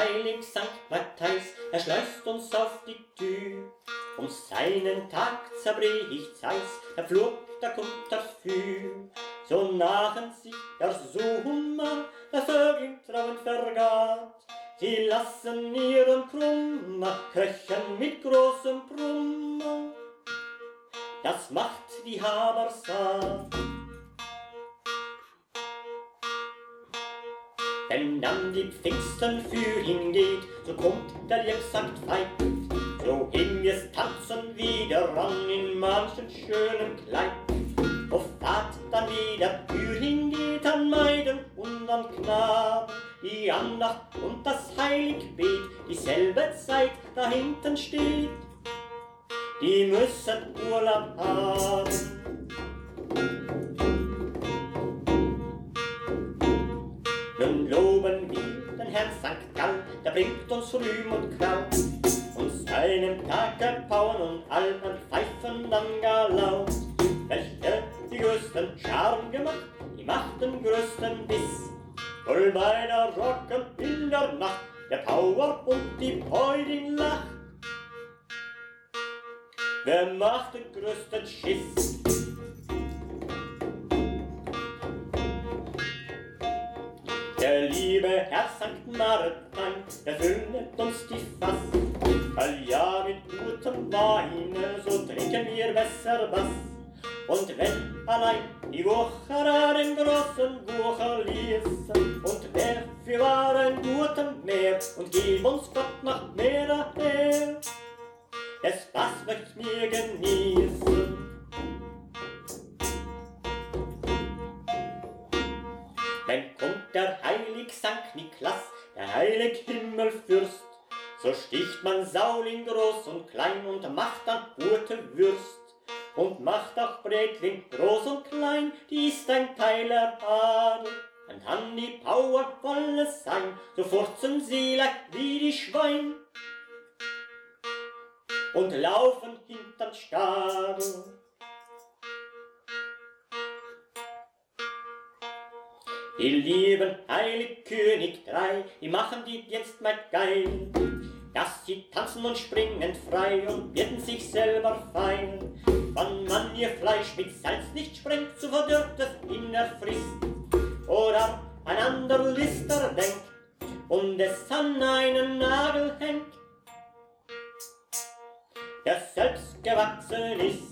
heilig Sankt Matthäus, er schleust uns auf die Tür. Um seinen Tag zerbricht Zeus, der Flug, da kommt dafür. So nachen sich der Summer, der Vögel trauend vergaht. Sie lassen ihren Krummer köchern mit großem Brummer. Das macht die Haber satt. Wenn dann die Pfingsten für ihn geht, so kommt der Liebsankt Veit. So gehen wir's tanzen wieder an in manchen schönen Kleid. Wo Fahrt dann wieder für ihn geht, an Maiden und an Knaben. Die Andacht und das Heiliggebet, dieselbe Zeit da hinten steht. Die müssen Urlaub haben. Nun loben wir den Herrn Sankt Gall, der bringt uns Rühm und Kraut. Und seinem Tag erpauen und Alpen pfeifen dann gar laut. Welche die größten Scharen gemacht, die machten größten Biss. Voll bei der Rocken in der Nacht, der Pauer und die Peuding lacht. Wer macht den größten Schiss? Der liebe Herr Sankt Martin, der füllt uns die Fass. Allja mit gutem Weine, so trinken wir besser was. Und wenn allein die Wucherer den großen Wucher ließen, und wer für war ein guter Meer, und gib uns Gott noch mehr daher, des Spaß möcht mir genießen. Wenn kommt der heilig Sankt Niklas, der heilig Himmelfürst, so sticht man Sauling groß und klein und macht dann gute Würst. Und macht auch Bretling groß und klein, die ist ein Teiler Adel. Und an die Pauer wolle es sein, so furzen sie leicht wie die Schwein und laufen hintern Stadel. Die lieben heilig König drei, die machen die jetzt mal geil, dass sie tanzen und springen frei und werden sich selber feil. Wann man ihr Fleisch mit Salz nicht sprengt, so verdirbt es in der Frist. Oder ein ander Lister denkt und es an einen Nagel hängt, der selbst gewachsen ist.